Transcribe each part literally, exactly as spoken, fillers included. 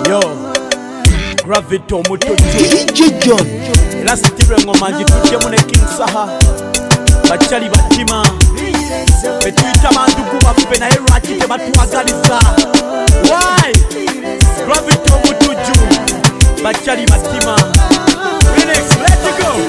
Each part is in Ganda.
Yo, Gravity omutoto D J John era sitirwe ngoma ngituddemu ne King Saha bakyali batima betuyita bantu kubaffe naye lwaki tebatwagaliza why Gravity omutuju bakyali batima Phoenix, let it go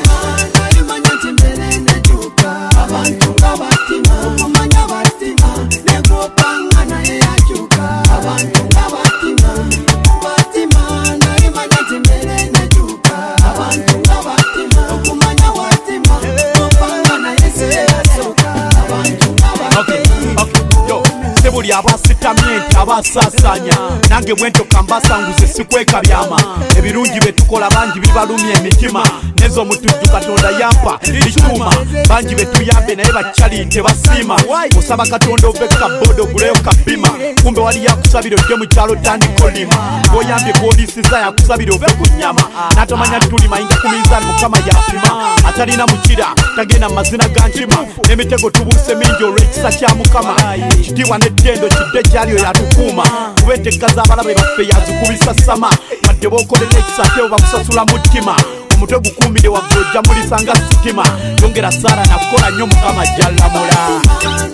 abantu batima okumanya batima nekopanga naye yakyuka abantu batima batima naye manya tembere nekyuka abantu batima okumanya watima nekopanga naye siye yasoka abantu batima yo sebuli abasitamye nti abasasanya nange bwentoka mbasanguze sikweka byama ebirungi betukola bangi bibalumya emitima nezo mutujju Katonda yampa bikyuma bangi betuyambe naye bakyali tebasiima osaba Katonda oveka bodo guleyo kabima kumbe wali yakusabira ojje mu kyalo tandika olima oyambye polisiza yakusabira ove ku nnyama natamanya tuli mayinja ku minzaani mukama yapima atalina mukira tagenda mu mazina ga nkima n'emitego tubuuse mingi olw'ekisa kya mukama ekitiibwa n'ettendo kidde gyaliyo yatukuuma kuba entegeka z'abalabe baffe yazikubisa sama badde bookolera ekisa ate bakusasula mu ttima omutwe gukuumire waggulu ojja mulisanga sitima yongera Saara nakukola nnyo mukama jjallamula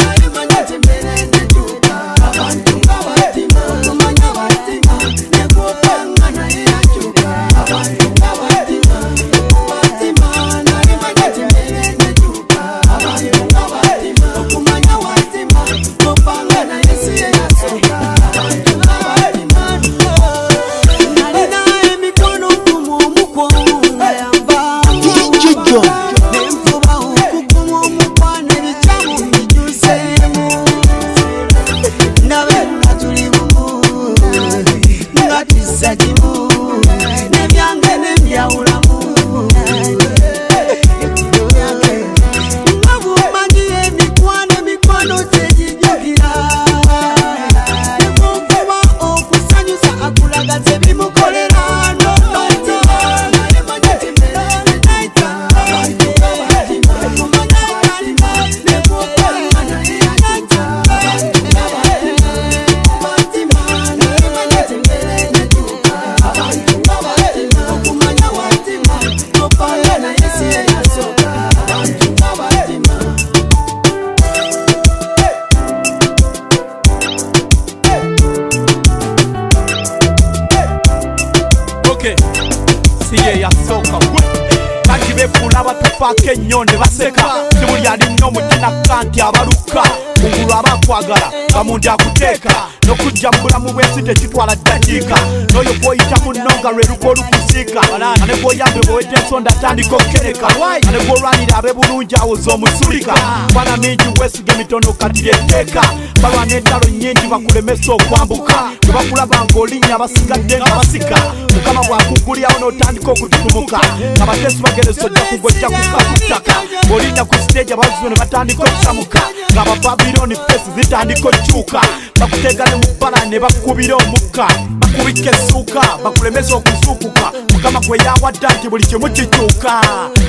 siye yasoka bangi befuula batufaako ennyo ne baseka sibuli alinnya omutina kanti abaluka kungulu abakwagala bamundi akuteeka n'okujja mu bulamu bw'ensi tekitwala ddakiika n'oyo gw'oyita munno nga lwe luko olukusiika ane gw'oyambe bwewedde ensonda atandika okukereka ane gw'olwanira abe bulungi awoza omusulika bwana mingi weesiga emitono kati lyetteeka balwana entalo nnyingi bakulemesa okwambuka bwe bakulaba ng'olinnya basigadde nga basika mukama bw'akugulyawo n'otandika okututumuka nga bateesi bageresa ojja kugojja kuka ku ttaka ng'olinnya ku siteegi abazizo ne batandika okusamuka nga Babiloni fesi zitandika okyuka bakuteegane mu bbala ne bakubira omukka bakubika essuuka bakulemesa okusuukuka mukama gwe yawadde nti buli kimu kikyuka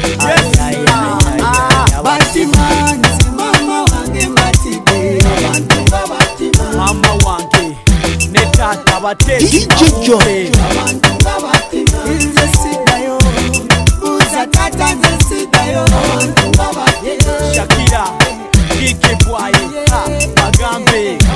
mama wange ne taata bateesi Shakira Kiki Bwayi Bagambe